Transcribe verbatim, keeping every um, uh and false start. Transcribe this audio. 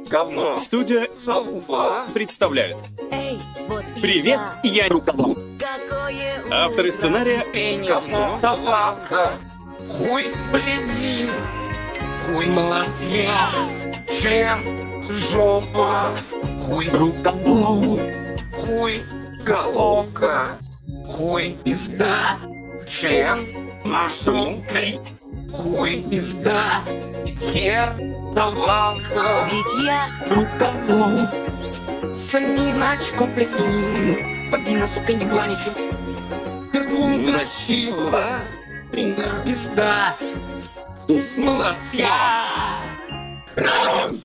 говно. Студия Залупа. представляет. Эй, вот и Привет, я Рукоблуд. Какое Авторы сценария Пенис, давалка. Хуй, блин. Хуй, молодня. Чем жопа. Хуй, рукоблуд. Хуй, головка. Хуй, пизда. Чем машинкой. Хуй, пизда. Хер, давалка. Ведь я Рукоблуд. Саниначку плету. Побина, сука, не была ничего. Пердун дрочила. Пизда, пизда. Молодня.